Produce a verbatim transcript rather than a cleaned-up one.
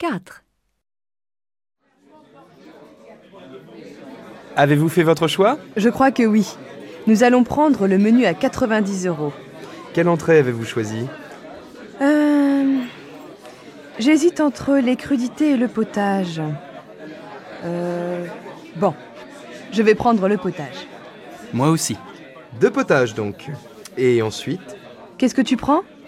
quatre. Avez-vous fait votre choix? Je crois que oui. Nous allons prendre le menu à quatre-vingt-dix euros. Quelle entrée avez-vous choisi? Euh... J'hésite entre les crudités et le potage. Euh... Bon, je vais prendre le potage. Moi aussi. Deux potages donc. Et ensuite? Qu'est-ce que tu prends?